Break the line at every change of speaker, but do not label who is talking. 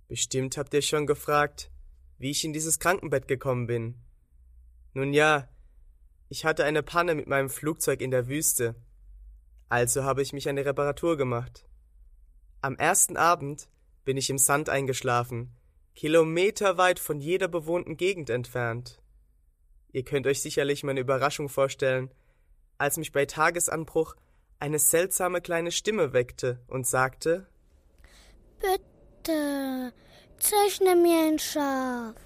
Bestimmt habt ihr schon gefragt, wie ich in dieses Krankenbett gekommen bin. Nun ja, ich hatte eine Panne mit meinem Flugzeug in der Wüste. Also habe ich mich eine Reparatur gemacht. Am ersten Abend bin ich im Sand eingeschlafen, kilometerweit von jeder bewohnten Gegend entfernt. Ihr könnt euch sicherlich meine Überraschung vorstellen, als mich bei Tagesanbruch eine seltsame kleine Stimme weckte und sagte:
Bitte, zeichne mir ein Schaf.